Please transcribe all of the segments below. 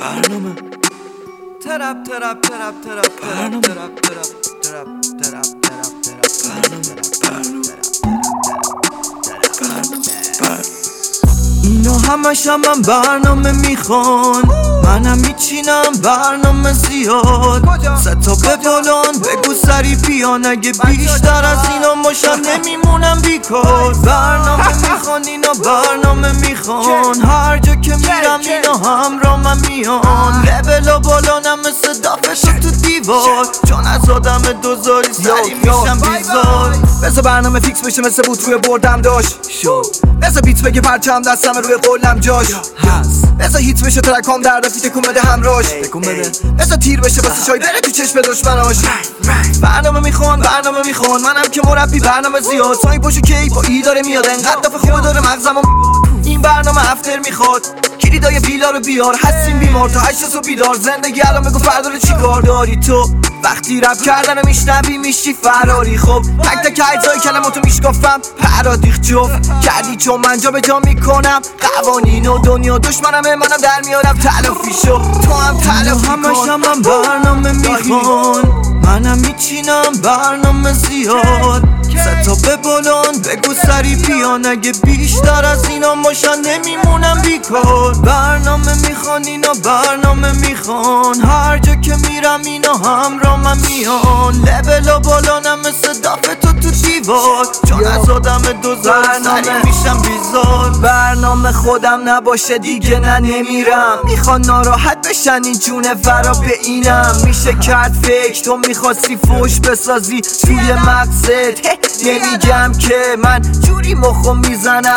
برنامه ترپ ترپ ترپ ترپ ترپ ترپ ترپ ترپ اینا همش هم من برنامه میخوان، منم میچینم برنامه زیاد. ستا به بالان بگو سری بیان، اگه بیشتر از اینا باشن نمیمونم بیکار. برنامه میخوان اینا برنامه میخوان، هر جا که میرم اینا همراه من میان. لبلا بالانم مثل دافشم تو دیوار، چون از آدم دوزاری سری میشم بیزار. بذار برنامه فیکس بشه مثل بود روی بردم داشت شو. بذار بیت بگه پرچم دستم روی قولم جاش هست. بذار هیت بشه ترکام در رفی تکون بده همراش. بذار تیر بشه واسه شای بره تو چشم دشمناش. برنامه میخوان منم که مربی برنامه زیاد. سای پاشو کی با ای داره میاد، انقدر دفعه خوبه داره مغزمو. این برنامه افتر میخواد کلیدای ویلا رو بیار، هستیم بیمار تا 8 صبح بیدار. زندگی الان بگو فردا رو چی کار داری تو؟ وقتی رپ کردن رو میشنوی میشی فراری. خب تک تک اجزای کلماتو میشکافم پرادیخ جفت کردی، چون من جا به جا میکنم قوانین و دنیا. دشمنمه منم در میارم تلافیشو، تو هم تلافی کن. همش هم من برنامه میخوان، منم میچینم برنامه زیاد. ستا به بالان بگو سری بیان، اگه بیشتر از اینا باشن نمیمونم بیکار. برنامه میخوان اینا برنامه میخوان، هر جا که میرم اینا همراه من میان. لبلا بالانم مثل دافتو تو دیوار، چون از آدم دوزار سری میشم بیزار. برنامه خودم نباشه دیگه نه نمیرم، میخوان ناراحت بشن این جونه فرا به اینم. میشه کرد فکر تو میخواستی فوش بسازی توی مغزت، نمیگم که من جوری مخم میزنم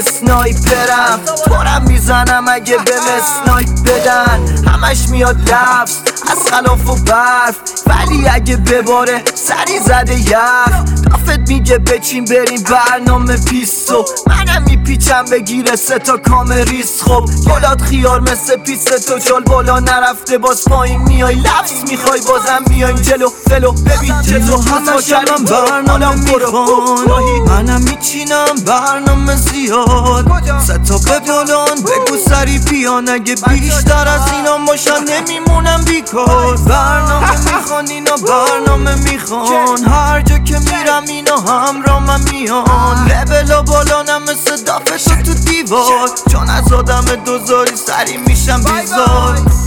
اسنایپرم. تورم میزنم اگه به اسنایپ بدن، همش میاد لفظ از خلاف و برف، ولی اگه بباره سری زده یخ. دافت میگه بچین بریم برنامه پیستو، منم میپیچم بگیره 3 تا کام ریس. خب گلات خیار مثل پیست تو چال بالا نرفته باز پایین میای لفظ میخوای بازم میایم جلو فلو. ببین چطور همش من برنامه میخوان، منم میچینم برنامه زیاد. ستا به بالان بگو سری بیان، اگه بیشتر از اینا باشن نمیمونم بیکار. برنامه میخوان اینا برنامه میخوان، هر جا که میرم اینا همراه من میان. لبلا بالانم مثل دافشم تو دیوار، چون از آدم دوزاری سری میشم بیزار.